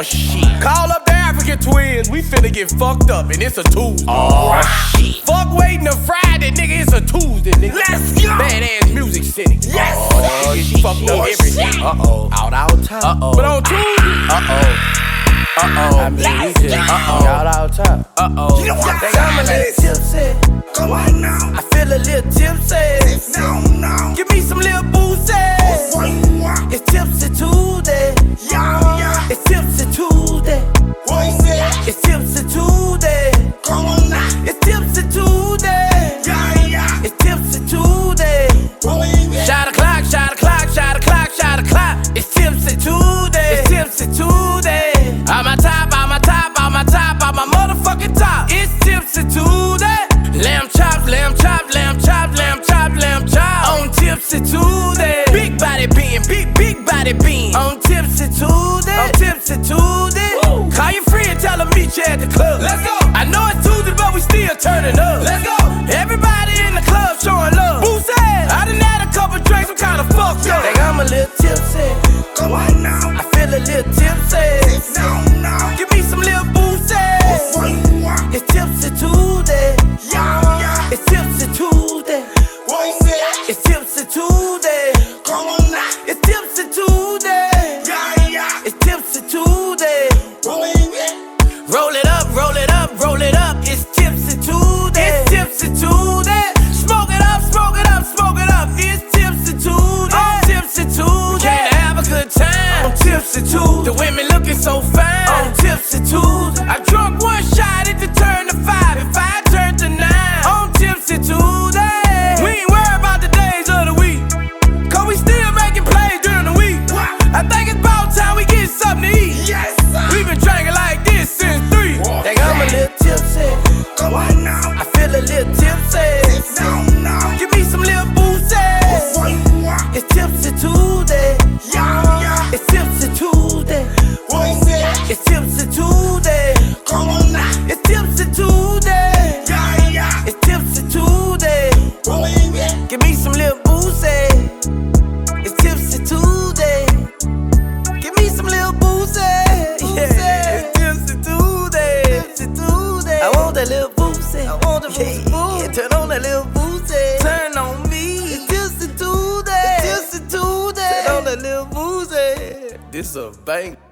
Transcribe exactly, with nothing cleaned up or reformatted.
Oh shit. Call up the African twins, we finna get fucked up, and it's a Tuesday. Oh shit. Fuck waiting to Friday, nigga, it's a Tuesday, nigga. Let's go. Badass music city. Yes. Oh, you get fucked up every day. Uh oh. Out all time. Uh oh. But on Tuesday, Uh oh. Uh oh. I mean, we Let's just go. out all time. Uh oh. You know what Think I'm a little tipsy. Come on now. I feel a little tipsy. No, no. Give me some little boozy. What you want? It's Tipsy Tuesday. Yeah, yeah. It's Tipsy Tuesday. What is it? It's Tipsy Tuesday. Come on now. It's Tipsy Tuesday. Yeah, yeah. It's Tipsy Tuesday. What is it? Shot a clock, shot a clock, shot a clock, shot a clock. It's Tipsy Tuesday. It's Tipsy Tuesday. On my top, on my top, on my top, on my motherfucking top. It's Tipsy Tuesday. Lamb chops, lamb chops, lamb chops, lamb chops, lamb chops. On Tipsy Tuesday. Big body bean, big, big body bean. On Tipsy Tuesday. On Tipsy Tuesday. Woo. Call your friend, tell them meet you at the club. Let's go. I know it's Tuesday, but we still turning up. Let's go. Everybody in the club showing love. Who said? I done had a couple drinks, I'm kinda fucked up. Think I'm a little tipsy. Come on now. I feel a little tipsy. No, no. Give me some little boozy. What you want? It's Tipsy Tuesday. Yeah, yeah. It's Tipsy Tuesday. What is it? It's Tipsy Tuesday. Come on now. It's Tipsy Tuesday. Yeah, yeah. It's Tipsy Tuesday. What is it? Roll it up, roll it up, roll it up. It's Tipsy Tuesday. It's Tipsy Tuesday. Smoke it up, smoke it up, smoke it up. It's Tipsy Tuesday. On Tipsy Tuesday. Came to have a good time. On Tipsy Tuesday. The women looking so fine. On Tipsy Tuesday. I drunk one shot, it to turn to five. If I turn to nine. On Tipsy Tuesday. We ain't worried about the days of the week. Cause we still making plays during the week. I think it's about time we get something to eat. Yes, sir. We've been drinking like this since three. Think I'm a little tipsy. Come on now. I feel a little tipsy. No, no. Give me some little boozy. What you want? It's Tipsy Tuesday. Yeah, yeah. It's Tipsy Tuesday. What is it? It's Tipsy Tuesday. Come on now. It's Tipsy Tuesday. Yeah, yeah. It's Tipsy Tuesday. What is it? Give me some little boozy. It's Tipsy Tuesday. Give me some little boozy. Yeah. It's Tipsy Tuesday. Tipsy Tuesday. I want that little boozy. I want the boozy. Yeah, turn on that little boozy. Turn on me. It's Tipsy Tuesday. It's Tipsy Tuesday. Turn on that little boozy. This a bang.